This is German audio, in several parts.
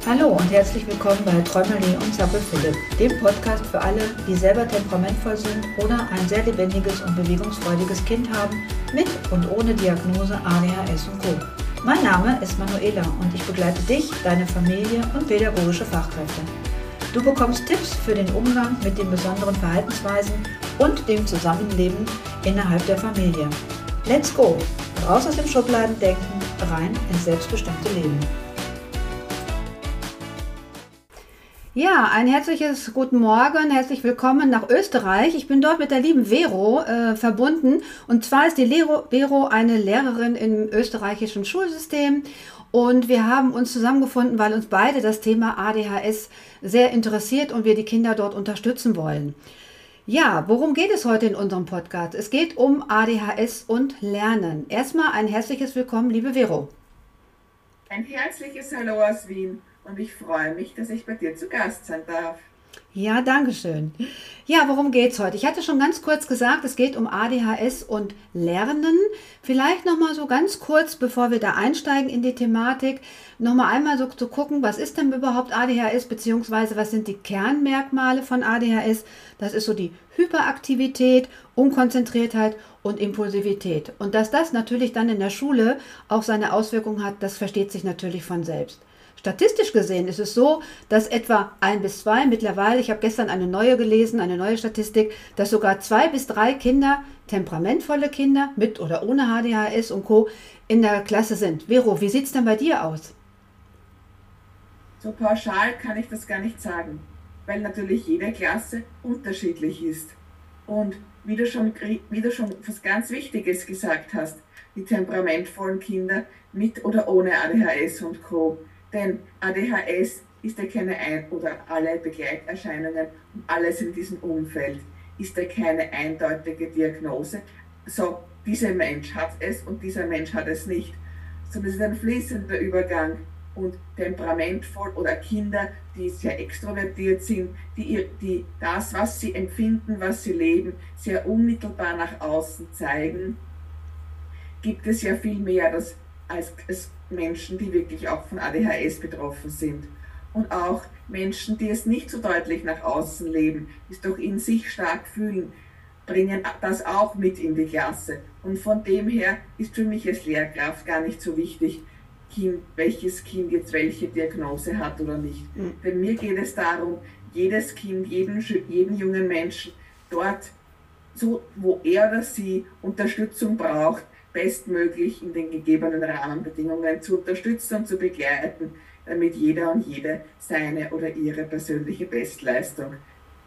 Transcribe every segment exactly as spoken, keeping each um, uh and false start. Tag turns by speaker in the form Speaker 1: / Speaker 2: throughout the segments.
Speaker 1: Hallo und herzlich willkommen bei Träumerlee und Zappel Philipp, dem Podcast für alle, die selber temperamentvoll sind oder ein sehr lebendiges und bewegungsfreudiges Kind haben, mit und ohne Diagnose A D H S und Co. Mein Name ist Manuela und ich begleite dich, deine Familie und pädagogische Fachkräfte. Du bekommst Tipps für den Umgang mit den besonderen Verhaltensweisen und dem Zusammenleben innerhalb der Familie. Let's go! Raus aus dem Schubladendenken, rein ins selbstbestimmte Leben. Ja, ein herzliches Guten Morgen, herzlich willkommen nach Österreich. Ich bin dort mit der lieben Vero äh, verbunden. Und zwar ist die Lero, Vero eine Lehrerin im österreichischen Schulsystem. Und wir haben uns zusammengefunden, weil uns beide das Thema A D H S sehr interessiert und wir die Kinder dort unterstützen wollen. Ja, worum geht es heute in unserem Podcast? Es geht um A D H S und Lernen. Erstmal ein herzliches Willkommen, liebe Vero.
Speaker 2: Ein herzliches Hallo aus Wien. Und ich freue mich, dass ich bei dir zu Gast sein darf.
Speaker 1: Ja, danke schön. Ja, worum geht's heute? Ich hatte schon ganz kurz gesagt, es geht um A D H S und Lernen. Vielleicht nochmal so ganz kurz, bevor wir da einsteigen in die Thematik, nochmal einmal so zu gucken, was ist denn überhaupt A D H S, beziehungsweise was sind die Kernmerkmale von A D H S? Das ist so die Hyperaktivität, Unkonzentriertheit und Impulsivität. Und dass das natürlich dann in der Schule auch seine Auswirkungen hat, das versteht sich natürlich von selbst. Statistisch gesehen ist es so, dass etwa ein bis zwei, mittlerweile, ich habe gestern eine neue gelesen, eine neue Statistik, dass sogar zwei bis drei Kinder, temperamentvolle Kinder mit oder ohne A D H S und Co. in der Klasse sind. Vero, wie sieht es denn bei dir aus?
Speaker 2: So pauschal kann ich das gar nicht sagen, weil natürlich jede Klasse unterschiedlich ist. Und wie du schon, wie du schon was ganz Wichtiges gesagt hast, die temperamentvollen Kinder mit oder ohne A D H S und Co. Denn A D H S ist ja keine ein oder alle Begleiterscheinungen und alles in diesem Umfeld ist ja keine eindeutige Diagnose. So, dieser Mensch hat es und dieser Mensch hat es nicht. Sondern es ist ein fließender Übergang und temperamentvoll oder Kinder, die sehr extrovertiert sind, die, die das, was sie empfinden, was sie leben, sehr unmittelbar nach außen zeigen, gibt es ja viel mehr das als, als Menschen, die wirklich auch von A D H S betroffen sind. Und auch Menschen, die es nicht so deutlich nach außen leben, die es doch in sich stark fühlen, bringen das auch mit in die Klasse. Und von dem her ist für mich als Lehrkraft gar nicht so wichtig, kind, welches Kind jetzt welche Diagnose hat oder nicht. Mhm. Denn mir geht es darum, jedes Kind, jeden, jeden jungen Menschen dort, so, wo er oder sie Unterstützung braucht, bestmöglich in den gegebenen Rahmenbedingungen zu unterstützen und zu begleiten, damit jeder und jede seine oder ihre persönliche Bestleistung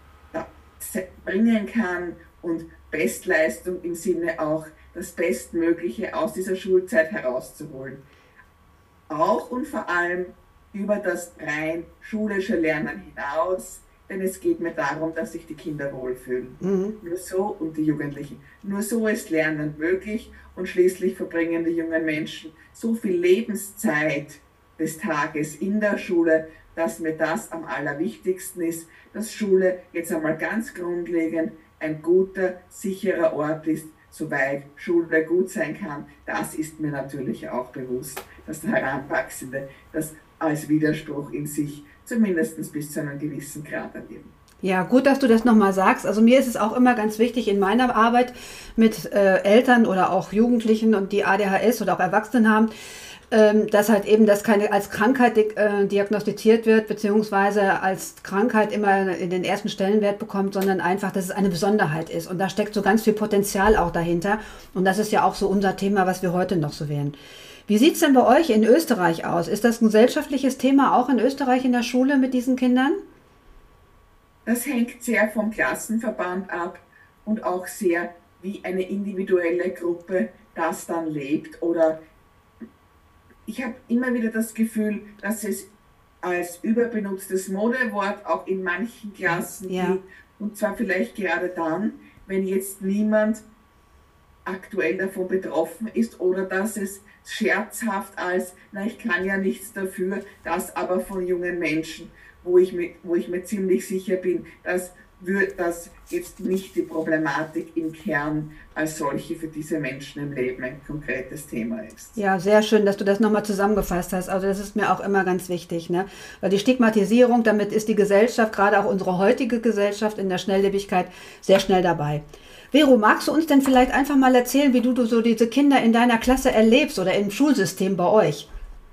Speaker 2: bringen kann und Bestleistung im Sinne auch das Bestmögliche aus dieser Schulzeit herauszuholen. Auch und vor allem über das rein schulische Lernen hinaus, denn es geht mir darum, dass sich die Kinder wohlfühlen. Mhm. Nur so und die Jugendlichen. Nur so ist Lernen möglich und schließlich verbringen die jungen Menschen so viel Lebenszeit des Tages in der Schule, dass mir das am allerwichtigsten ist, dass Schule jetzt einmal ganz grundlegend ein guter, sicherer Ort ist, soweit Schule gut sein kann. Das ist mir natürlich auch bewusst, dass der Heranwachsende das als Widerspruch in sich zumindest bis zu einem gewissen Grad erleben.
Speaker 1: Ja, gut, dass du das nochmal sagst. Also mir ist es auch immer ganz wichtig in meiner Arbeit mit äh, Eltern oder auch Jugendlichen und die A D H S oder auch Erwachsenen haben, ähm, dass halt eben das keine als Krankheit äh, diagnostiziert wird, beziehungsweise als Krankheit immer in den ersten Stellenwert bekommt, sondern einfach, dass es eine Besonderheit ist. Und da steckt so ganz viel Potenzial auch dahinter. Und das ist ja auch so unser Thema, was wir heute noch so werden. Wie sieht es denn bei euch in Österreich aus? Ist das ein gesellschaftliches Thema auch in Österreich in der Schule mit diesen Kindern?
Speaker 2: Das hängt sehr vom Klassenverband ab und auch sehr, wie eine individuelle Gruppe das dann lebt. Oder ich habe immer wieder das Gefühl, dass es als überbenutztes Modewort auch in manchen Klassen ja. gibt. Und zwar vielleicht gerade dann, wenn jetzt niemand aktuell davon betroffen ist oder dass es scherzhaft als, na ich kann ja nichts dafür, das aber von jungen Menschen, wo ich, mit, wo ich mir ziemlich sicher bin, dass wird das jetzt nicht die Problematik im Kern als solche für diese Menschen im Leben ein konkretes Thema ist.
Speaker 1: Ja, sehr schön, dass du das nochmal zusammengefasst hast. Also das ist mir auch immer ganz wichtig, ne? Weil die Stigmatisierung, damit ist die Gesellschaft, gerade auch unsere heutige Gesellschaft in der Schnelllebigkeit, sehr schnell dabei. Vero, magst du uns denn vielleicht einfach mal erzählen, wie du, du so diese Kinder in deiner Klasse erlebst oder im Schulsystem bei euch?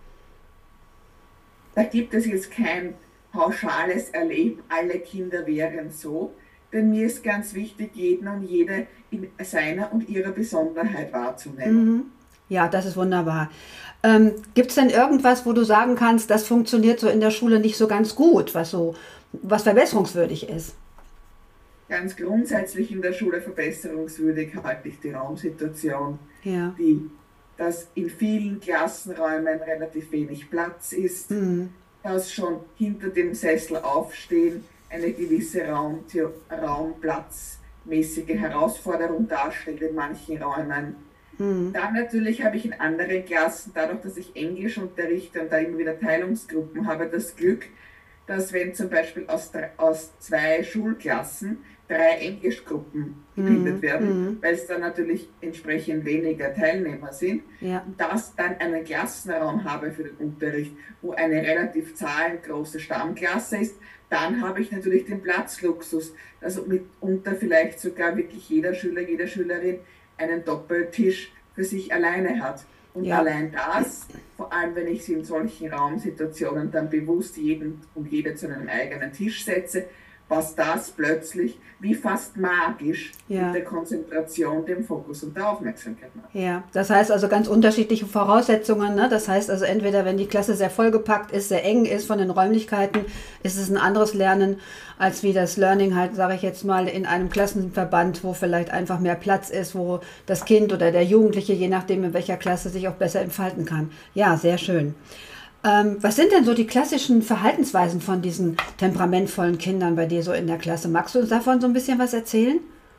Speaker 2: Da gibt es jetzt kein pauschales Erleben, alle Kinder wären so, denn mir ist ganz wichtig, jeden und jede in seiner und ihrer Besonderheit wahrzunehmen.
Speaker 1: Mhm. Ja, das ist wunderbar. Ähm, gibt es denn irgendwas, wo du sagen kannst, das funktioniert so in der Schule nicht so ganz gut, was so, was verbesserungswürdig ist?
Speaker 2: Ganz grundsätzlich in der Schule verbesserungswürdig halte ich die Raumsituation,
Speaker 1: Ja.
Speaker 2: die, dass in vielen Klassenräumen relativ wenig Platz ist,
Speaker 1: Mhm.
Speaker 2: dass schon hinter dem Sessel aufstehen eine gewisse Raum, raumplatzmäßige Herausforderung darstellt in manchen Räumen.
Speaker 1: Mhm.
Speaker 2: Dann natürlich habe ich in anderen Klassen, dadurch, dass ich Englisch unterrichte und da immer wieder Teilungsgruppen habe, das Glück, dass wenn zum Beispiel aus, drei, aus zwei Schulklassen drei Englischgruppen gebildet
Speaker 1: Mhm.
Speaker 2: werden,
Speaker 1: Mhm.
Speaker 2: weil es dann natürlich entsprechend weniger Teilnehmer sind,
Speaker 1: Ja.
Speaker 2: und dass dann einen Klassenraum habe für den Unterricht, wo eine relativ zahlengroße Stammklasse ist, dann habe ich natürlich den Platzluxus, also mitunter vielleicht sogar wirklich jeder Schüler, jede Schülerin einen Doppeltisch für sich alleine hat. Und
Speaker 1: Ja.
Speaker 2: allein das, vor allem wenn ich sie in solchen Raumsituationen dann bewusst jeden und jede zu einem eigenen Tisch setze, was das plötzlich wie fast magisch
Speaker 1: Ja.
Speaker 2: mit der Konzentration, dem Fokus und der Aufmerksamkeit macht.
Speaker 1: Ja, das heißt also ganz unterschiedliche Voraussetzungen, ne? Das heißt also entweder, wenn die Klasse sehr vollgepackt ist, sehr eng ist von den Räumlichkeiten, ist es ein anderes Lernen, als wie das Learning halt, sage ich jetzt mal, in einem Klassenverband, wo vielleicht einfach mehr Platz ist, wo das Kind oder der Jugendliche, je nachdem in welcher Klasse, sich auch besser entfalten kann. Ja, sehr schön. Ähm, was sind denn so die klassischen Verhaltensweisen von diesen temperamentvollen Kindern bei dir so in der Klasse? Magst du uns davon so ein bisschen was erzählen?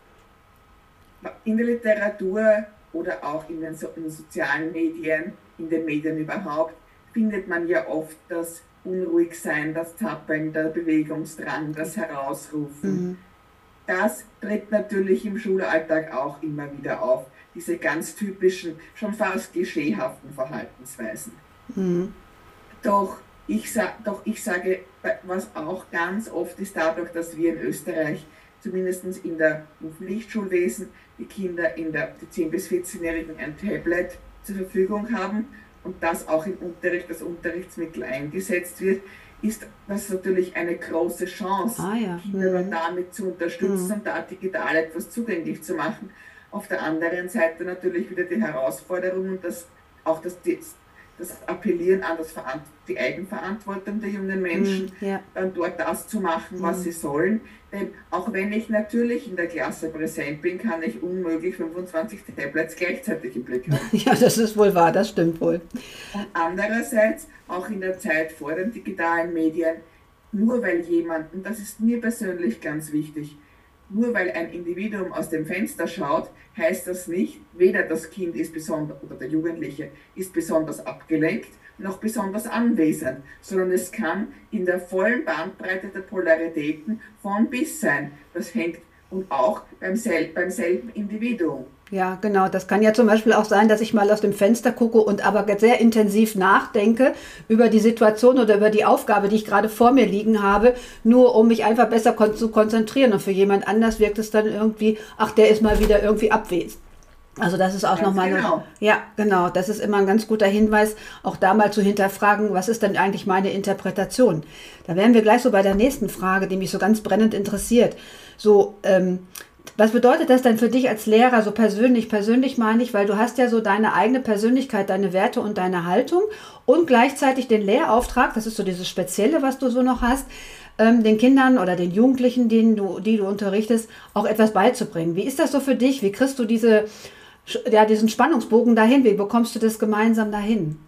Speaker 2: In der Literatur oder auch in den, so in den sozialen Medien, in den Medien überhaupt, findet man ja oft das Unruhigsein, das Zappeln, der Bewegungsdrang, das Herausrufen.
Speaker 1: Mhm.
Speaker 2: Das tritt natürlich im Schulalltag auch immer wieder auf, diese ganz typischen, schon fast klischeehaften Verhaltensweisen.
Speaker 1: Mhm.
Speaker 2: Doch ich, sa doch ich sage, was auch ganz oft ist, dadurch, dass wir in Österreich zumindest in der, im Pflichtschulwesen die Kinder in der die zehn- bis vierzehn-Jährigen ein Tablet zur Verfügung haben und das auch im Unterricht als Unterrichtsmittel eingesetzt wird, ist das natürlich eine große Chance,
Speaker 1: Ah ja.
Speaker 2: Kinder
Speaker 1: Mhm.
Speaker 2: damit zu unterstützen
Speaker 1: Mhm.
Speaker 2: und da digital etwas zugänglich zu machen. Auf der anderen Seite natürlich wieder die Herausforderung und das, auch das, das Appellieren an das Veran die Eigenverantwortung der jungen Menschen,
Speaker 1: Mhm. Ja.
Speaker 2: dann dort das zu machen, was
Speaker 1: Mhm.
Speaker 2: sie sollen. Denn auch wenn ich natürlich in der Klasse präsent bin, kann ich unmöglich fünfundzwanzig Tablets gleichzeitig im Blick haben.
Speaker 1: Ja, das ist wohl wahr, das stimmt wohl.
Speaker 2: Und andererseits, auch in der Zeit vor den digitalen Medien, nur weil jemand, und das ist mir persönlich ganz wichtig, nur weil ein Individuum aus dem Fenster schaut, heißt das nicht, weder das Kind ist besonders, oder der Jugendliche ist besonders abgelenkt, noch besonders anwesend, sondern es kann in der vollen Bandbreite der Polaritäten von bis sein. Das hängt und auch beim, sel beim selben Individuum.
Speaker 1: Ja, genau. Das kann ja zum Beispiel auch sein, dass ich mal aus dem Fenster gucke und aber sehr intensiv nachdenke über die Situation oder über die Aufgabe, die ich gerade vor mir liegen habe, nur um mich einfach besser kon zu konzentrieren. Und für jemand anders wirkt es dann irgendwie, ach, der ist mal wieder irgendwie abwesend. Also das ist auch
Speaker 2: Ganz
Speaker 1: nochmal,
Speaker 2: genau.
Speaker 1: ja, genau, das ist immer ein ganz guter Hinweis, auch da mal zu hinterfragen, was ist denn eigentlich meine Interpretation? Da wären wir gleich so bei der nächsten Frage, die mich so ganz brennend interessiert. So, ähm, was bedeutet das denn für dich als Lehrer so persönlich? Persönlich meine ich, weil du hast ja so deine eigene Persönlichkeit, deine Werte und deine Haltung und gleichzeitig den Lehrauftrag, das ist so dieses Spezielle, was du so noch hast, ähm, den Kindern oder den Jugendlichen, denen du, die du unterrichtest, auch etwas beizubringen. Wie ist das so für dich? Wie kriegst du diese, ja, diesen Spannungsbogen dahin? Wie bekommst du das gemeinsam dahin?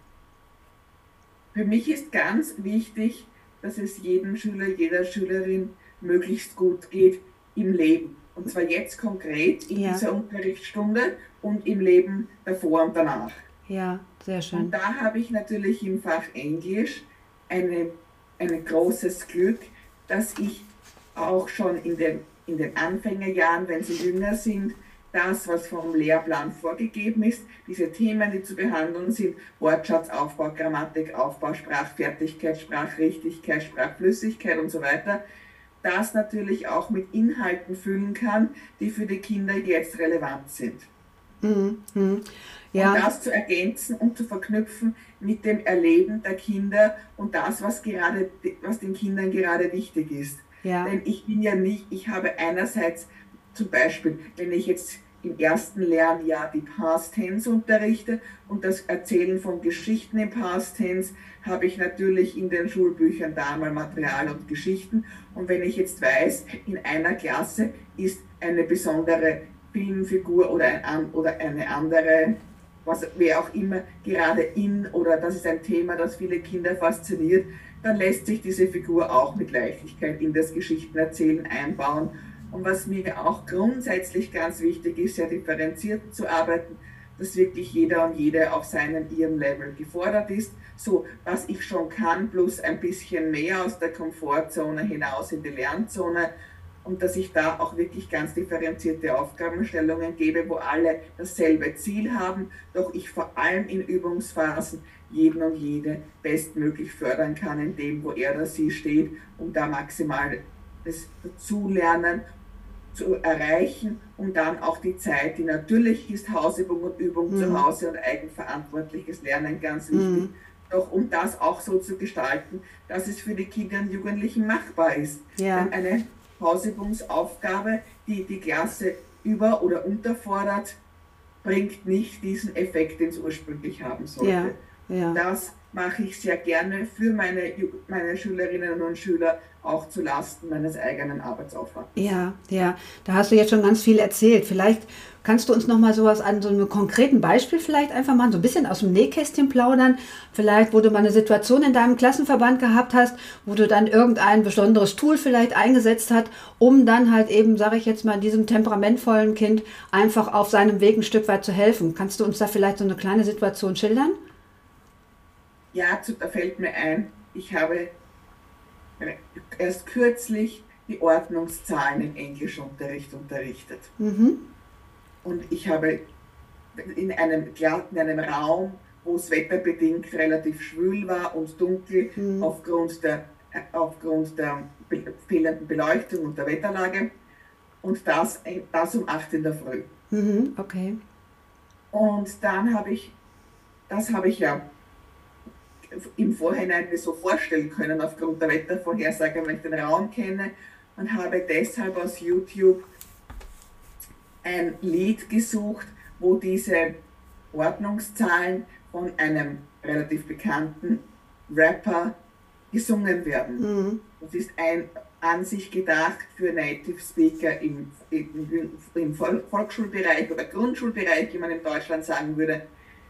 Speaker 2: Für mich ist ganz wichtig, dass es jedem Schüler, jeder Schülerin möglichst gut geht im Leben. Und zwar jetzt konkret in
Speaker 1: Ja.
Speaker 2: dieser Unterrichtsstunde und im Leben davor und danach.
Speaker 1: Ja, sehr schön.
Speaker 2: Und da habe ich natürlich im Fach Englisch eine, ein großes Glück, dass ich auch schon in den, in den Anfängerjahren, wenn sie jünger sind, das, was vom Lehrplan vorgegeben ist, diese Themen, die zu behandeln sind, Wortschatzaufbau, Grammatikaufbau, Sprachfertigkeit, Sprachrichtigkeit, Sprachflüssigkeit und so weiter, das natürlich auch mit Inhalten füllen kann, die für die Kinder jetzt relevant sind.
Speaker 1: Mhm. Mhm. Ja.
Speaker 2: Und das zu ergänzen und zu verknüpfen mit dem Erleben der Kinder und das, was gerade, was den Kindern gerade wichtig ist.
Speaker 1: Ja.
Speaker 2: Denn ich bin ja nicht, ich habe einerseits zum Beispiel, wenn ich jetzt im ersten Lernjahr die Past Tense unterrichte und das Erzählen von Geschichten im Past Tense, habe ich natürlich in den Schulbüchern da mal Material und Geschichten. Und wenn ich jetzt weiß, in einer Klasse ist eine besondere Filmfigur oder, ein, oder eine andere, was, wer auch immer, gerade in, oder das ist ein Thema, das viele Kinder fasziniert, dann lässt sich diese Figur auch mit Leichtigkeit in das Geschichtenerzählen einbauen. Und was mir auch grundsätzlich ganz wichtig ist, sehr differenziert zu arbeiten, dass wirklich jeder und jede auf seinem, ihrem Level gefordert ist. So, was ich schon kann, plus ein bisschen mehr aus der Komfortzone hinaus in die Lernzone. Und dass ich da auch wirklich ganz differenzierte Aufgabenstellungen gebe, wo alle dasselbe Ziel haben, doch ich vor allem in Übungsphasen jeden und jede bestmöglich fördern kann in dem, wo er oder sie steht, um da maximal das Dazulernen zu erreichen, um dann auch die Zeit, die natürlich ist, Hausübung und Übung mhm. zu Hause und eigenverantwortliches Lernen ganz wichtig, mhm. doch um das auch so zu gestalten, dass es für die Kinder und Jugendlichen machbar ist.
Speaker 1: Ja.
Speaker 2: Denn eine Hausübungsaufgabe, die die Klasse über- oder unterfordert, bringt nicht diesen Effekt, den es ursprünglich haben sollte.
Speaker 1: Ja. Ja.
Speaker 2: Das mache ich sehr gerne für meine, meine Schülerinnen und Schüler, auch zu Lasten meines eigenen Arbeitsaufwands.
Speaker 1: Ja, ja, da hast du jetzt schon ganz viel erzählt. Vielleicht kannst du uns noch mal sowas an so einem konkreten Beispiel vielleicht einfach mal so ein bisschen aus dem Nähkästchen plaudern. Vielleicht, wo du mal eine Situation in deinem Klassenverband gehabt hast, wo du dann irgendein besonderes Tool vielleicht eingesetzt hast, um dann halt eben, sage ich jetzt mal, diesem temperamentvollen Kind einfach auf seinem Weg ein Stück weit zu helfen. Kannst du uns da vielleicht so eine kleine Situation schildern?
Speaker 2: Ja, da fällt mir ein, ich habe erst kürzlich die Ordnungszahlen im Englischunterricht unterrichtet.
Speaker 1: Mhm.
Speaker 2: Und ich habe in einem, in einem Raum, wo es wetterbedingt relativ schwül war und dunkel, mhm. aufgrund der, aufgrund der fehlenden Beleuchtung und der Wetterlage, und das, das um acht in der Früh.
Speaker 1: Mhm. Okay.
Speaker 2: Und dann habe ich, das habe ich ja im Vorhinein mir so vorstellen können, aufgrund der Wettervorhersage, wenn ich den Raum kenne, und habe deshalb aus YouTube ein Lied gesucht, wo diese Ordnungszahlen von einem relativ bekannten Rapper gesungen werden.
Speaker 1: Mhm.
Speaker 2: Das ist ein an sich gedacht für Native Speaker im, im, im Volksschulbereich oder Grundschulbereich, wie man in Deutschland sagen würde.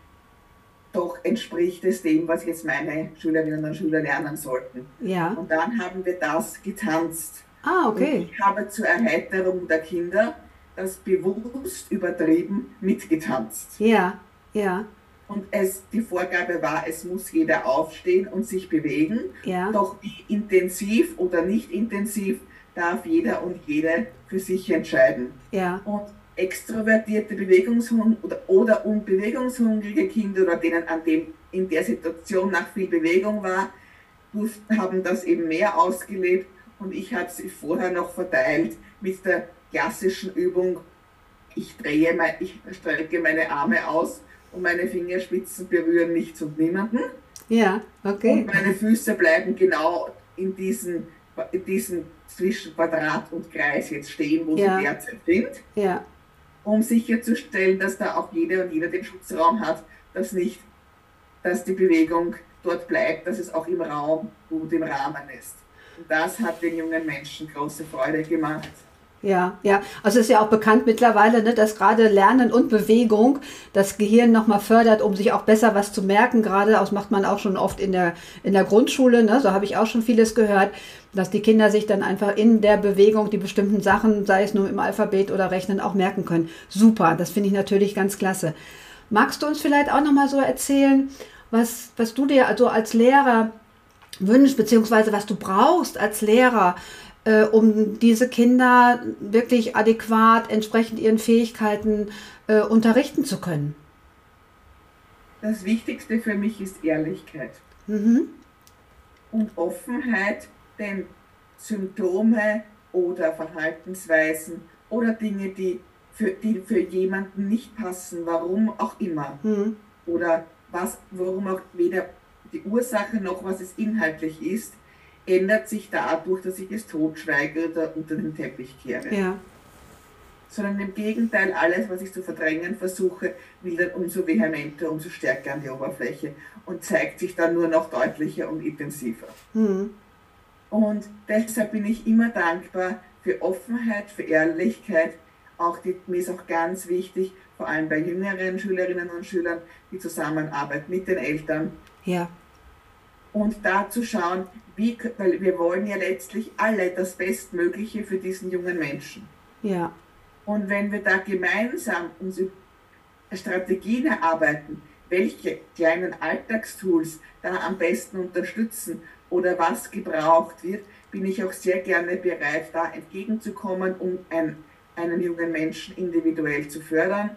Speaker 2: Doch entspricht es dem, was jetzt meine Schülerinnen und Schüler lernen sollten.
Speaker 1: Ja.
Speaker 2: Und dann haben wir das getanzt.
Speaker 1: Ah, okay.
Speaker 2: Und ich habe zur Erheiterung der Kinder das bewusst übertrieben mitgetanzt.
Speaker 1: Ja, ja.
Speaker 2: Und es, die Vorgabe war, es muss jeder aufstehen und sich bewegen.
Speaker 1: Ja.
Speaker 2: Doch wie intensiv oder nicht intensiv darf jeder und jede für sich entscheiden.
Speaker 1: Ja.
Speaker 2: Und extrovertierte Bewegungshungrige oder, oder unbewegungshungrige Kinder, oder denen an dem in der Situation nach viel Bewegung war, haben das eben mehr ausgelebt, und ich habe sie vorher noch verteilt mit der klassischen Übung, ich drehe, mein, ich strecke meine Arme aus und meine Fingerspitzen berühren nichts und niemanden.
Speaker 1: Ja, okay.
Speaker 2: Und meine Füße bleiben genau in diesen, in diesen zwischen Quadrat und Kreis jetzt stehen, wo
Speaker 1: ja.
Speaker 2: sie derzeit sind.
Speaker 1: Ja.
Speaker 2: Um sicherzustellen, dass da auch jeder und jeder den Schutzraum hat, dass nicht, dass die Bewegung dort bleibt, dass es auch im Raum gut im Rahmen ist. Und das hat den jungen Menschen große Freude gemacht.
Speaker 1: Ja, ja, also es ist ja auch bekannt mittlerweile, ne, dass gerade Lernen und Bewegung das Gehirn nochmal fördert, um sich auch besser was zu merken. Gerade das macht man auch schon oft in der, in der Grundschule, ne, so habe ich auch schon vieles gehört, dass die Kinder sich dann einfach in der Bewegung die bestimmten Sachen, sei es nur im Alphabet oder Rechnen, auch merken können. Super, das finde ich natürlich ganz klasse. Magst du uns vielleicht auch nochmal so erzählen, was, was du dir also als Lehrer wünschst, beziehungsweise was du brauchst als Lehrer, äh, um diese Kinder wirklich adäquat, entsprechend ihren Fähigkeiten äh, unterrichten zu können?
Speaker 2: Das Wichtigste für mich ist Ehrlichkeit
Speaker 1: Mhm.
Speaker 2: und Offenheit, denn Symptome oder Verhaltensweisen oder Dinge, die für, die für jemanden nicht passen, warum auch immer,
Speaker 1: Mhm.
Speaker 2: oder was, warum auch weder die Ursache noch was es inhaltlich ist, ändert sich dadurch, dass ich es totschweige oder unter den Teppich kehre.
Speaker 1: Ja,
Speaker 2: Sondern im Gegenteil, alles, was ich zu verdrängen versuche, will dann umso vehementer, umso stärker an die Oberfläche und zeigt sich dann nur noch deutlicher und intensiver.
Speaker 1: mhm.
Speaker 2: Und deshalb bin ich immer dankbar für Offenheit, für Ehrlichkeit. Auch die, mir ist auch ganz wichtig, vor allem bei jüngeren Schülerinnen und Schülern, die Zusammenarbeit mit den Eltern
Speaker 1: Ja,
Speaker 2: und da zu schauen, wie, weil wir wollen ja letztlich alle das Bestmögliche für diesen jungen Menschen.
Speaker 1: ja,
Speaker 2: Und wenn wir da gemeinsam unsere Strategien erarbeiten, welche kleinen Alltagstools da am besten unterstützen oder was gebraucht wird, bin ich auch sehr gerne bereit, da entgegenzukommen, um ein, einen jungen Menschen individuell zu fördern.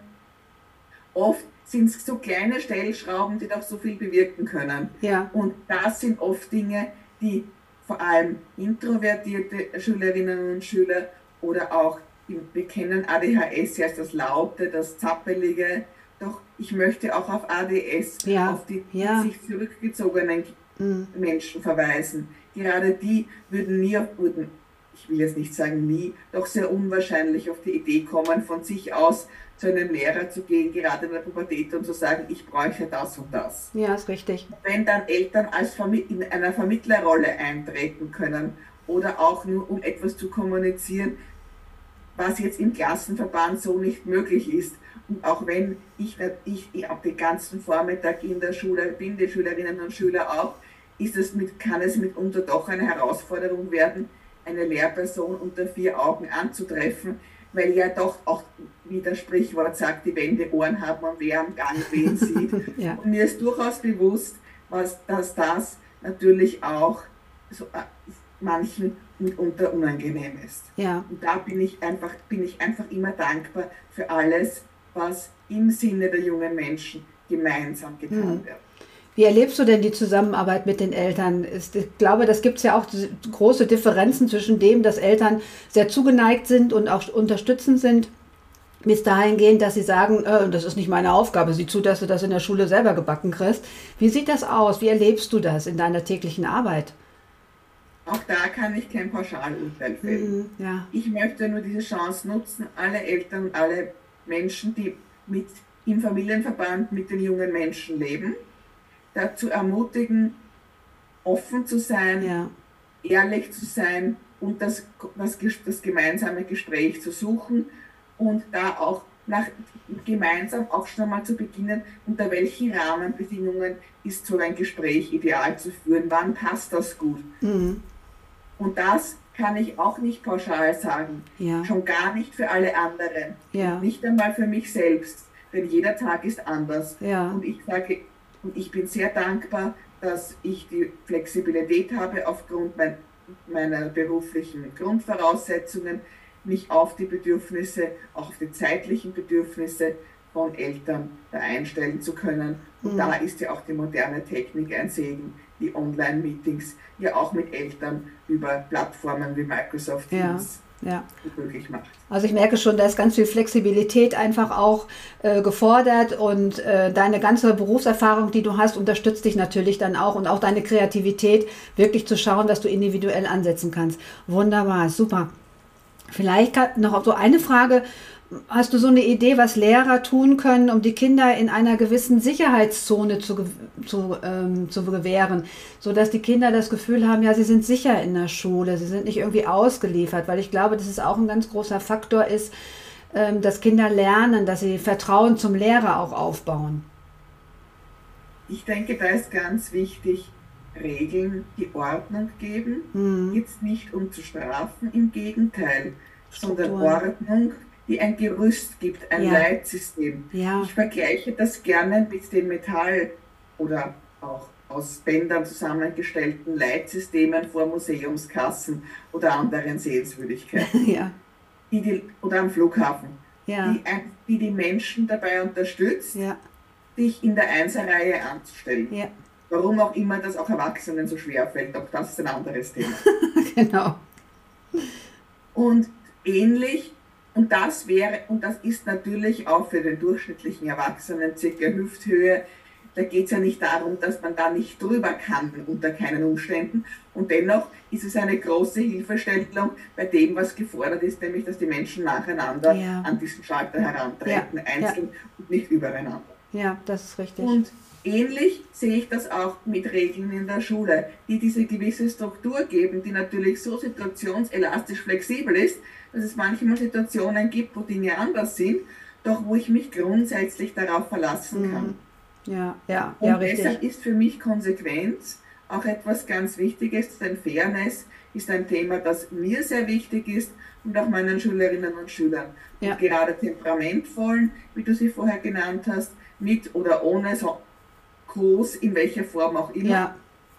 Speaker 2: Oft sind es so kleine Stellschrauben, die doch so viel bewirken können.
Speaker 1: ja,
Speaker 2: Und das sind oft Dinge, die vor allem introvertierte Schülerinnen und Schüler oder auch, wir kennen A D H S ja als das Laute, das Zappelige, doch ich möchte auch auf A D S,
Speaker 1: ja,
Speaker 2: auf die
Speaker 1: ja,
Speaker 2: sich zurückgezogenen
Speaker 1: mhm.
Speaker 2: Menschen verweisen. Gerade die würden nie, würden, ich will jetzt nicht sagen nie, doch sehr unwahrscheinlich auf die Idee kommen, von sich aus zu einem Lehrer zu gehen, gerade in der Pubertät, und zu sagen, ich bräuchte das und das.
Speaker 1: Ja, ist richtig.
Speaker 2: Wenn dann Eltern als Vermi- in einer Vermittlerrolle eintreten können oder auch nur um etwas zu kommunizieren, was jetzt im Klassenverband so nicht möglich ist. Und auch wenn ich, ich, ich auch den ganzen Vormittag in der Schule bin, die Schülerinnen und Schüler auch, ist es mit, kann es mitunter doch eine Herausforderung werden, eine Lehrperson unter vier Augen anzutreffen, weil ja doch auch, wie das Sprichwort sagt, die Wände Ohren haben und wer am Gang wen sieht.
Speaker 1: Ja,
Speaker 2: Und mir ist durchaus bewusst, was, dass das natürlich auch so, äh, manchen mitunter unangenehm ist.
Speaker 1: ja.
Speaker 2: Und da bin ich einfach, bin ich einfach immer dankbar für alles, was im Sinne der jungen Menschen gemeinsam getan
Speaker 1: Mhm.
Speaker 2: wird.
Speaker 1: Wie erlebst du denn die Zusammenarbeit mit den Eltern? Ist, ich glaube, das gibt es ja auch große Differenzen zwischen dem, dass Eltern sehr zugeneigt sind und auch unterstützend sind, bis dahingehend, dass sie sagen, äh, das ist nicht meine Aufgabe, sieh zu, dass du das in der Schule selber gebacken kriegst. Wie sieht das aus? Wie erlebst du das in deiner täglichen Arbeit?
Speaker 2: Auch da kann ich kein Pauschalurteil fällen.
Speaker 1: Mhm, ja,
Speaker 2: Ich möchte nur diese Chance nutzen, alle Eltern und alle Menschen, die mit, im Familienverband mit den jungen Menschen leben, dazu ermutigen, offen zu sein,
Speaker 1: ja,
Speaker 2: ehrlich zu sein und das, das, das gemeinsame Gespräch zu suchen und da auch nach, gemeinsam auch schon mal zu beginnen, unter welchen Rahmenbedingungen ist so ein Gespräch ideal zu führen, wann passt das gut.
Speaker 1: mhm,
Speaker 2: Und das kann ich auch nicht pauschal sagen,
Speaker 1: ja,
Speaker 2: schon gar nicht für alle anderen,
Speaker 1: ja,
Speaker 2: nicht einmal für mich selbst, denn jeder Tag ist anders.
Speaker 1: ja,
Speaker 2: Und ich sage, und ich bin sehr dankbar, dass ich die Flexibilität habe, aufgrund mein, meiner beruflichen Grundvoraussetzungen, mich auf die Bedürfnisse, auch auf die zeitlichen Bedürfnisse von Eltern da einstellen zu können. Und
Speaker 1: mhm,
Speaker 2: da ist ja auch die moderne Technik ein Segen, die Online-Meetings ja auch mit Eltern über Plattformen wie Microsoft
Speaker 1: ja,
Speaker 2: Teams
Speaker 1: ja.
Speaker 2: möglich macht.
Speaker 1: Also ich merke schon, da ist ganz viel Flexibilität einfach auch äh, gefordert und äh, deine ganze Berufserfahrung, die du hast, unterstützt dich natürlich dann auch und auch deine Kreativität, wirklich zu schauen, dass du individuell ansetzen kannst. Wunderbar, super. Vielleicht kann, noch so eine Frage. Hast du so eine Idee, was Lehrer tun können, um die Kinder in einer gewissen Sicherheitszone zu, ge- zu, ähm, zu gewähren, sodass die Kinder das Gefühl haben, ja, sie sind sicher in der Schule, sie sind nicht irgendwie ausgeliefert, weil ich glaube, dass es auch ein ganz großer Faktor ist, ähm, dass Kinder lernen, dass sie Vertrauen zum Lehrer auch aufbauen.
Speaker 2: Ich denke, da ist ganz wichtig, Regeln, die Ordnung geben,
Speaker 1: Hm,
Speaker 2: jetzt nicht um zu strafen, im Gegenteil, sondern
Speaker 1: Strukturen.
Speaker 2: Ordnung, die ein Gerüst gibt, ein
Speaker 1: Ja,
Speaker 2: Leitsystem.
Speaker 1: ja,
Speaker 2: Ich vergleiche das gerne mit dem Metall oder auch aus Bändern zusammengestellten Leitsystemen vor Museumskassen oder anderen Sehenswürdigkeiten.
Speaker 1: Ja.
Speaker 2: Die die, oder am Flughafen,
Speaker 1: Ja.
Speaker 2: die, ein- die die Menschen dabei unterstützt,
Speaker 1: Ja.
Speaker 2: sich in der Einserreihe anzustellen.
Speaker 1: Ja.
Speaker 2: Warum auch immer das auch Erwachsenen so schwer fällt, auch das ist ein anderes Thema.
Speaker 1: Genau.
Speaker 2: Und ähnlich, und das wäre, und das ist natürlich auch für den durchschnittlichen Erwachsenen circa Hüfthöhe. Da geht es ja nicht darum, dass man da nicht drüber kann unter keinen Umständen. Und dennoch ist es eine große Hilfestellung bei dem, was gefordert ist, nämlich dass die Menschen nacheinander
Speaker 1: Ja.
Speaker 2: an diesen Schalter herantreten,
Speaker 1: Ja.
Speaker 2: einzeln und nicht übereinander.
Speaker 1: Ja, das ist richtig.
Speaker 2: Und ähnlich sehe ich das auch mit Regeln in der Schule, die diese gewisse Struktur geben, die natürlich so situationselastisch flexibel ist, dass es manchmal Situationen gibt, wo Dinge anders sind, doch wo ich mich grundsätzlich darauf verlassen kann.
Speaker 1: Mhm. Ja, ja,
Speaker 2: Und
Speaker 1: ja, richtig.
Speaker 2: deshalb ist für mich Konsequenz auch etwas ganz Wichtiges, denn Fairness ist ein Thema, das mir sehr wichtig ist und auch meinen Schülerinnen und Schülern.
Speaker 1: Ja.
Speaker 2: Und gerade temperamentvollen, wie du sie vorher genannt hast, mit oder ohne, so groß, in welcher Form auch immer,
Speaker 1: Ja,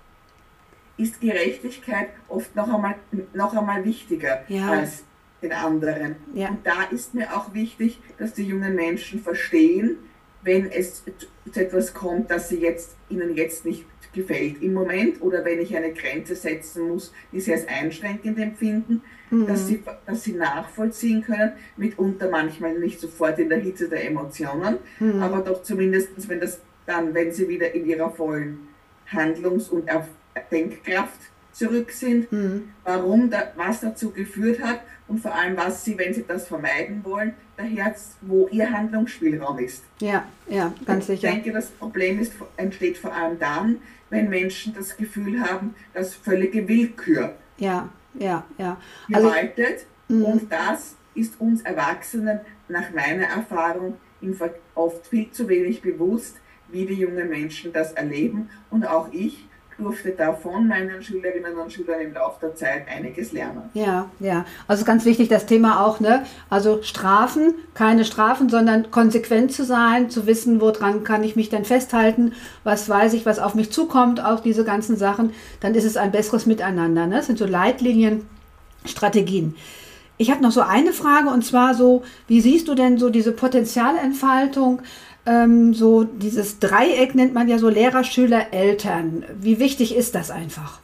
Speaker 2: ist Gerechtigkeit oft noch einmal, noch einmal wichtiger
Speaker 1: Ja.
Speaker 2: als den anderen.
Speaker 1: Ja.
Speaker 2: Und da ist mir auch wichtig, dass die jungen Menschen verstehen, wenn es zu etwas kommt, das sie jetzt, ihnen jetzt nicht gefällt im Moment oder wenn ich eine Grenze setzen muss, die sie als einschränkend empfinden,
Speaker 1: Mhm.
Speaker 2: dass, sie, dass sie nachvollziehen können, mitunter manchmal nicht sofort in der Hitze der Emotionen,
Speaker 1: Mhm.
Speaker 2: aber doch zumindest, wenn das dann, wenn sie wieder in ihrer vollen Handlungs- und Erf- Denkkraft zurück sind,
Speaker 1: Mhm.
Speaker 2: warum da, was dazu geführt hat und vor allem, was sie, wenn sie das vermeiden wollen, daher, wo ihr Handlungsspielraum ist.
Speaker 1: Ja, ja, ganz
Speaker 2: Ich
Speaker 1: sicher.
Speaker 2: denke, das Problem ist, entsteht vor allem dann, wenn Menschen das Gefühl haben, dass völlige Willkür
Speaker 1: Ja, ja, ja. Also,
Speaker 2: gewaltet
Speaker 1: Mhm.
Speaker 2: und das ist uns Erwachsenen nach meiner Erfahrung im Ver- oft viel zu wenig bewusst, wie die jungen Menschen das erleben und auch ich durfte da von meinen Schülerinnen und Schülern im Laufe der Zeit einiges lernen.
Speaker 1: ja, ja. Also ganz wichtig das Thema auch, ne? Also Strafen, keine Strafen, sondern konsequent zu sein, zu wissen, woran kann ich mich denn festhalten, was weiß ich, was auf mich zukommt, auch diese ganzen Sachen, dann ist es ein besseres Miteinander, ne? Das sind so Leitlinien, Strategien. Ich habe noch so eine Frage und zwar so, wie siehst du denn so diese Potenzialentfaltung, ähm, so dieses Dreieck nennt man ja so Lehrer, Schüler, Eltern. Wie wichtig ist das einfach?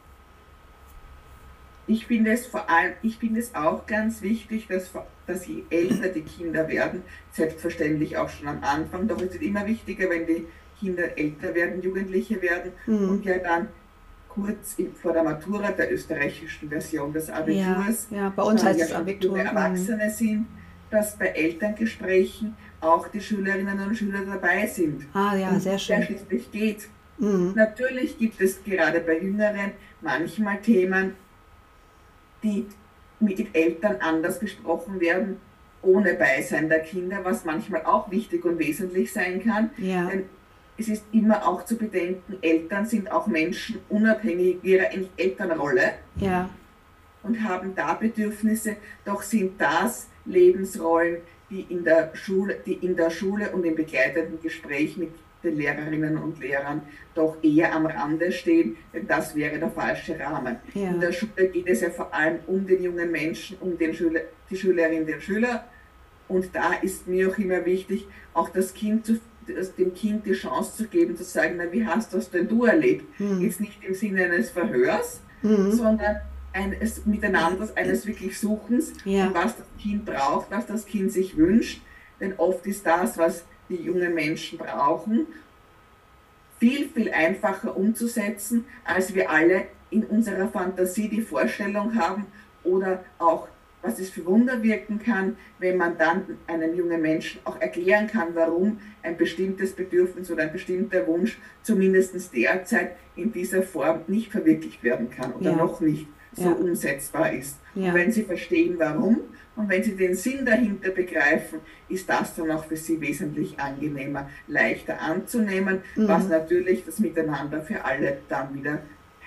Speaker 2: Ich finde es vor allem, ich finde es auch ganz wichtig, dass, dass je älter die Kinder werden, selbstverständlich auch schon am Anfang, doch es ist immer wichtiger, wenn die Kinder älter werden, Jugendliche werden
Speaker 1: Mhm.
Speaker 2: und ja dann kurz in, vor der Matura der österreichischen Version des Abiturs,
Speaker 1: Ja, ja, bei uns
Speaker 2: dann
Speaker 1: heißt
Speaker 2: ja
Speaker 1: es
Speaker 2: schon
Speaker 1: Abitur.
Speaker 2: junge
Speaker 1: Mhm.
Speaker 2: Erwachsene sind, dass bei Elterngesprächen auch die Schülerinnen und Schüler dabei sind.
Speaker 1: Ah ja,
Speaker 2: Und
Speaker 1: sehr
Speaker 2: der
Speaker 1: schön.
Speaker 2: schließlich geht.
Speaker 1: Mhm.
Speaker 2: Natürlich gibt es gerade bei Jüngeren manchmal Themen, die mit Eltern anders besprochen werden, ohne Beisein der Kinder, was manchmal auch wichtig und wesentlich sein kann.
Speaker 1: Ja,
Speaker 2: Denn es ist immer auch zu bedenken, Eltern sind auch Menschen unabhängig ihrer Elternrolle
Speaker 1: ja,
Speaker 2: und haben da Bedürfnisse, doch sind das Lebensrollen, die in der Schule, die in der Schule und im begleitenden Gespräch mit den Lehrerinnen und Lehrern doch eher am Rande stehen, denn das wäre der falsche Rahmen.
Speaker 1: Ja.
Speaker 2: In der Schule geht es ja vor allem um den jungen Menschen, um den Schüler, die Schülerinnen, den Schüler. Und da ist mir auch immer wichtig, auch das Kind zu, das, dem Kind die Chance zu geben, zu sagen, na, wie hast das denn du erlebt?
Speaker 1: Mhm.
Speaker 2: Jetzt nicht im Sinne eines Verhörs,
Speaker 1: Mhm.
Speaker 2: sondern eines Miteinanders, eines wirklich Suchens,
Speaker 1: Ja.
Speaker 2: und was das Kind braucht, was das Kind sich wünscht. Denn oft ist das, was die jungen Menschen brauchen, viel, viel einfacher umzusetzen, als wir alle in unserer Fantasie die Vorstellung haben oder auch, was es für Wunder wirken kann, wenn man dann einem jungen Menschen auch erklären kann, warum ein bestimmtes Bedürfnis oder ein bestimmter Wunsch zumindest derzeit in dieser Form nicht verwirklicht werden kann oder
Speaker 1: Ja.
Speaker 2: noch nicht so
Speaker 1: Ja.
Speaker 2: umsetzbar ist.
Speaker 1: Ja.
Speaker 2: Und wenn Sie verstehen, warum und wenn Sie den Sinn dahinter begreifen, ist das dann auch für Sie wesentlich angenehmer, leichter anzunehmen,
Speaker 1: Mhm.
Speaker 2: was natürlich das Miteinander für alle dann wieder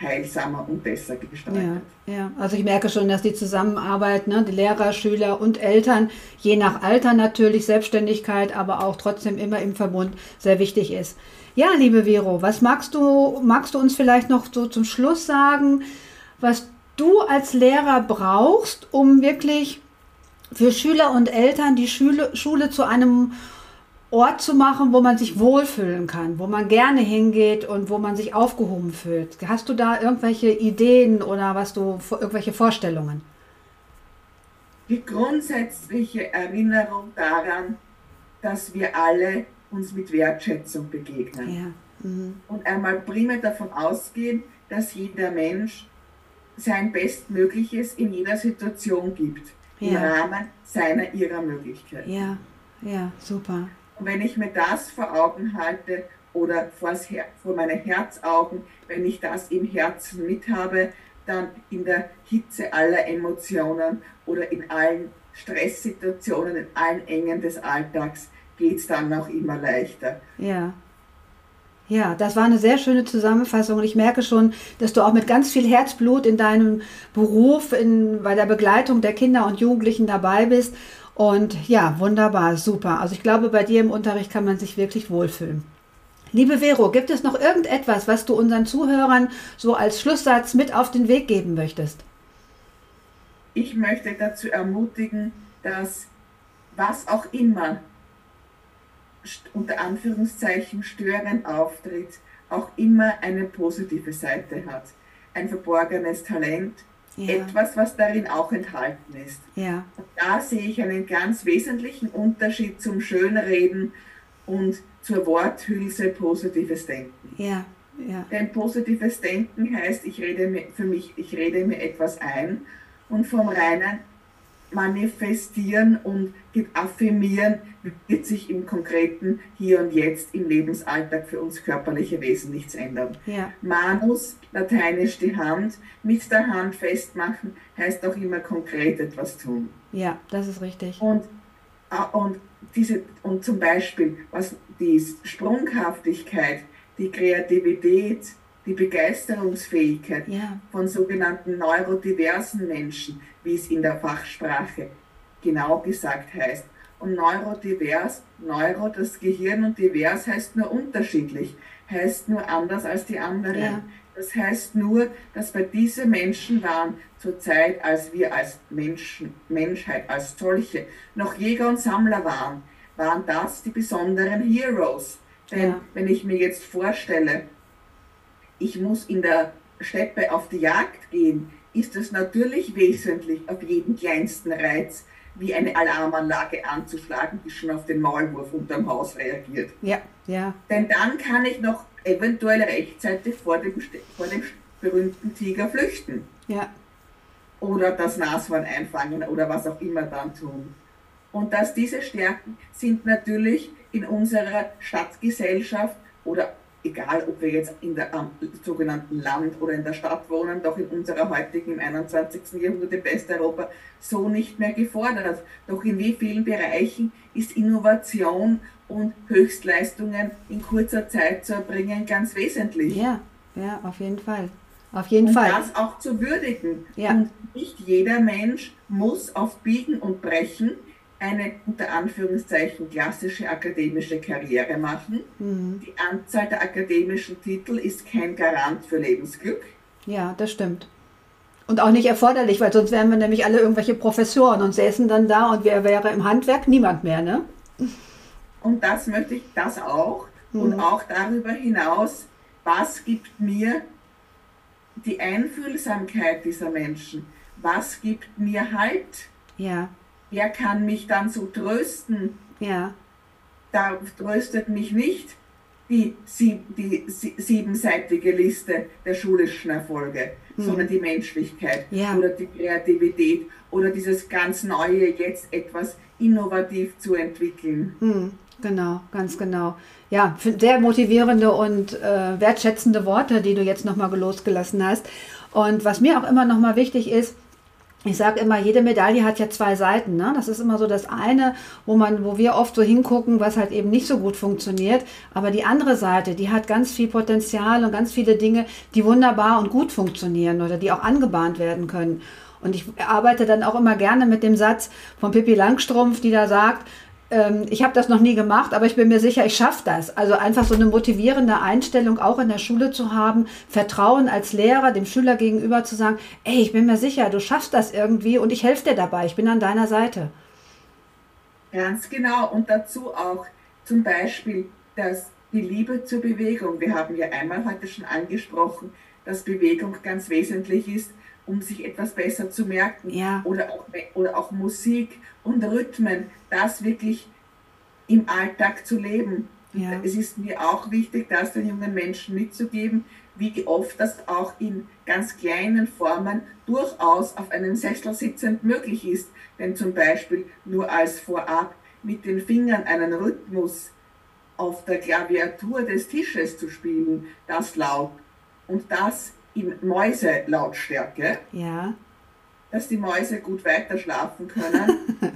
Speaker 2: heilsamer und besser gestaltet.
Speaker 1: Ja, ja, also ich merke schon, dass die Zusammenarbeit, ne, die Lehrer, Schüler und Eltern, je nach Alter natürlich, Selbstständigkeit, aber auch trotzdem immer im Verbund sehr wichtig ist. Ja, liebe Vero, was magst du, magst du uns vielleicht noch so zum Schluss sagen, was du als Lehrer brauchst, um wirklich für Schüler und Eltern die Schule, Schule zu einem Ort zu machen, wo man sich wohlfühlen kann, wo man gerne hingeht und wo man sich aufgehoben fühlt. Hast du da irgendwelche Ideen oder was du irgendwelche Vorstellungen?
Speaker 2: Die grundsätzliche Erinnerung daran, dass wir alle uns mit Wertschätzung begegnen.
Speaker 1: Ja. Mhm.
Speaker 2: Und einmal primär davon ausgehen, dass jeder Mensch sein Bestmögliches in jeder Situation gibt, ja. Im Rahmen seiner, ihrer Möglichkeit.
Speaker 1: Ja, ja, super.
Speaker 2: Und wenn ich mir das vor Augen halte oder vors Her vor meine Herzaugen, wenn ich das im Herzen mit habe, dann in der Hitze aller Emotionen oder in allen Stresssituationen, in allen Engen des Alltags, geht es dann auch immer leichter.
Speaker 1: Ja. Ja, das war eine sehr schöne Zusammenfassung und ich merke schon, dass du auch mit ganz viel Herzblut in deinem Beruf, in, bei der Begleitung der Kinder und Jugendlichen dabei bist. Und ja, wunderbar, super. Also ich glaube, bei dir im Unterricht kann man sich wirklich wohlfühlen. Liebe Vero, gibt es noch irgendetwas, was du unseren Zuhörern so als Schlusssatz mit auf den Weg geben möchtest?
Speaker 2: Ich möchte dazu ermutigen, dass was auch immer unter Anführungszeichen störend auftritt, auch immer eine positive Seite hat. Ein verborgenes Talent, ja. Etwas, was darin auch enthalten ist.
Speaker 1: Ja.
Speaker 2: Und da sehe ich einen ganz wesentlichen Unterschied zum Schönreden und zur Worthülse positives Denken.
Speaker 1: Ja. Ja.
Speaker 2: Denn positives Denken heißt, ich rede mir, für mich, ich rede mir etwas ein und vom reinen Manifestieren und Affirmieren wird sich im Konkreten hier und jetzt im Lebensalltag für uns körperliche Wesen nichts ändern.
Speaker 1: Ja.
Speaker 2: Manus, lateinisch die Hand, mit der Hand festmachen, heißt auch immer konkret etwas tun.
Speaker 1: Ja, das ist richtig.
Speaker 2: Und, und, diese, und zum Beispiel, was die Sprunghaftigkeit, die Kreativität, die Begeisterungsfähigkeit
Speaker 1: ja.
Speaker 2: von sogenannten neurodiversen Menschen, wie es in der Fachsprache genau gesagt heißt. Und neurodivers, Neuro, das Gehirn, und divers heißt nur unterschiedlich, heißt nur anders als die anderen.
Speaker 1: Ja.
Speaker 2: Das heißt nur, dass bei diesen Menschen waren zur Zeit, als wir als Menschen, Menschheit als solche noch Jäger und Sammler waren, waren das die besonderen Heroes. Denn
Speaker 1: ja.
Speaker 2: wenn ich mir jetzt vorstelle, ich muss in der Steppe auf die Jagd gehen, ist es natürlich wesentlich, auf jeden kleinsten Reiz wie eine Alarmanlage anzuschlagen, die schon auf den Maulwurf unterm Haus reagiert.
Speaker 1: Ja, ja.
Speaker 2: Denn dann kann ich noch eventuell rechtzeitig vor dem, vor dem berühmten Tiger flüchten.
Speaker 1: Ja.
Speaker 2: Oder das Nashorn einfangen oder was auch immer dann tun. Und dass diese Stärken sind natürlich in unserer Stadtgesellschaft oder egal, ob wir jetzt in der ähm, sogenannten Land oder in der Stadt wohnen, doch in unserer heutigen, im einundzwanzigsten Jahrhundert in Westeuropa so nicht mehr gefordert. Doch in wie vielen Bereichen ist Innovation und Höchstleistungen in kurzer Zeit zu erbringen ganz wesentlich.
Speaker 1: Ja, ja, auf jeden Fall. Auf jeden
Speaker 2: und
Speaker 1: Fall.
Speaker 2: das auch zu würdigen.
Speaker 1: Ja.
Speaker 2: Und nicht jeder Mensch muss auf Biegen und Brechen eine unter Anführungszeichen klassische akademische Karriere machen.
Speaker 1: Mhm.
Speaker 2: Die Anzahl der akademischen Titel ist kein Garant für Lebensglück.
Speaker 1: Ja, das stimmt. Und auch nicht erforderlich, weil sonst wären wir nämlich alle irgendwelche Professoren und säßen dann da und wer wäre im Handwerk? Niemand mehr, ne?
Speaker 2: Und das möchte ich, das auch. Mhm. Und auch darüber hinaus, was gibt mir die Einfühlsamkeit dieser Menschen? Was gibt mir Halt?
Speaker 1: Ja.
Speaker 2: Wer kann mich dann so trösten?
Speaker 1: Ja.
Speaker 2: Da tröstet mich nicht die, sieb, die siebenseitige Liste der schulischen Erfolge, hm. sondern die Menschlichkeit
Speaker 1: ja.
Speaker 2: oder die Kreativität oder dieses ganz Neue, jetzt etwas innovativ zu entwickeln.
Speaker 1: Hm. Genau, ganz genau. Ja, sehr motivierende und äh, wertschätzende Worte, die du jetzt nochmal losgelassen hast. Und was mir auch immer nochmal wichtig ist, Ich sage immer, jede Medaille hat ja zwei Seiten. Ne? Das ist immer so das eine, wo man, wo wir oft so hingucken, was halt eben nicht so gut funktioniert. Aber die andere Seite, die hat ganz viel Potenzial und ganz viele Dinge, die wunderbar und gut funktionieren oder die auch angebahnt werden können. Und ich arbeite dann auch immer gerne mit dem Satz von Pippi Langstrumpf, die da sagt, ich habe das noch nie gemacht, aber ich bin mir sicher, ich schaffe das. Also einfach so eine motivierende Einstellung auch in der Schule zu haben, Vertrauen als Lehrer dem Schüler gegenüber zu sagen, ey, ich bin mir sicher, du schaffst das irgendwie und ich helfe dir dabei, ich bin an deiner Seite.
Speaker 2: Ganz genau. Und dazu auch zum Beispiel dass die Liebe zur Bewegung. Wir haben ja einmal heute schon angesprochen, dass Bewegung ganz wesentlich ist, um sich etwas besser zu merken.
Speaker 1: Ja.
Speaker 2: Oder auch, oder auch Musik und Rhythmen, das wirklich im Alltag zu leben.
Speaker 1: Ja.
Speaker 2: Es ist mir auch wichtig, das den jungen Menschen mitzugeben, wie oft das auch in ganz kleinen Formen durchaus auf einem Sessel sitzend möglich ist. Denn zum Beispiel nur als Vorab mit den Fingern einen Rhythmus auf der Klaviatur des Tisches zu spielen, das laut und das in Mäuselautstärke,
Speaker 1: ja.
Speaker 2: dass die Mäuse gut weiter schlafen können,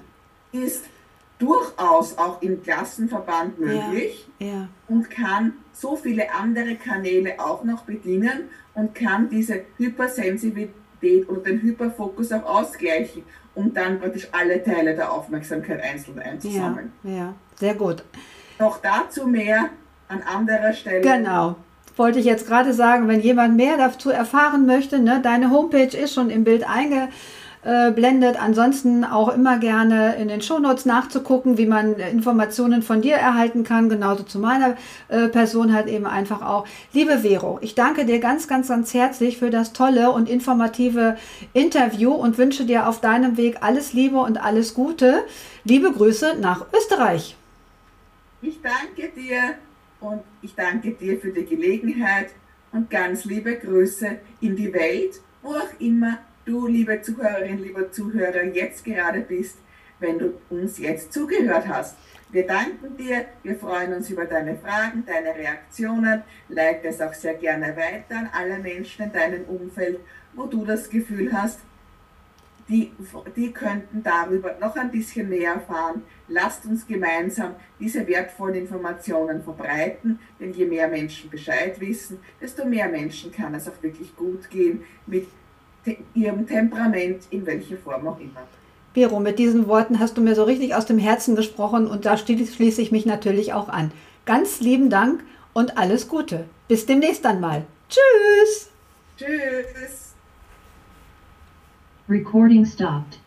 Speaker 2: ist durchaus auch im Klassenverband möglich,
Speaker 1: ja. Ja.
Speaker 2: und kann so viele andere Kanäle auch noch bedienen und kann diese Hypersensibilität oder den Hyperfokus auch ausgleichen, um dann praktisch alle Teile der Aufmerksamkeit einzeln einzusammeln.
Speaker 1: Ja, ja, sehr gut.
Speaker 2: Noch dazu mehr an anderer Stelle.
Speaker 1: Genau. Wollte ich jetzt gerade sagen, wenn jemand mehr dazu erfahren möchte, ne, deine Homepage ist schon im Bild eingeblendet. Ansonsten auch immer gerne in den Shownotes nachzugucken, wie man Informationen von dir erhalten kann, genauso zu meiner äh, Person halt eben einfach auch. Liebe Vero, ich danke dir ganz, ganz, ganz herzlich für das tolle und informative Interview und wünsche dir auf deinem Weg alles Liebe und alles Gute. Liebe Grüße nach Österreich.
Speaker 2: Ich danke dir. Und ich danke dir für die Gelegenheit und ganz liebe Grüße in die Welt, wo auch immer du, liebe Zuhörerin, lieber Zuhörer, jetzt gerade bist, wenn du uns jetzt zugehört hast. Wir danken dir, wir freuen uns über deine Fragen, deine Reaktionen. Leite es auch sehr gerne weiter an alle Menschen in deinem Umfeld, wo du das Gefühl hast, Die, die könnten darüber noch ein bisschen mehr erfahren. Lasst uns gemeinsam diese wertvollen Informationen verbreiten, denn je mehr Menschen Bescheid wissen, desto mehr Menschen kann es auch wirklich gut gehen mit te- ihrem Temperament, in welcher Form auch immer.
Speaker 1: Vero, mit diesen Worten hast du mir so richtig aus dem Herzen gesprochen und da schließe ich mich natürlich auch an. Ganz lieben Dank und alles Gute. Bis demnächst dann mal. Tschüss!
Speaker 2: Tschüss!
Speaker 3: Recording stopped.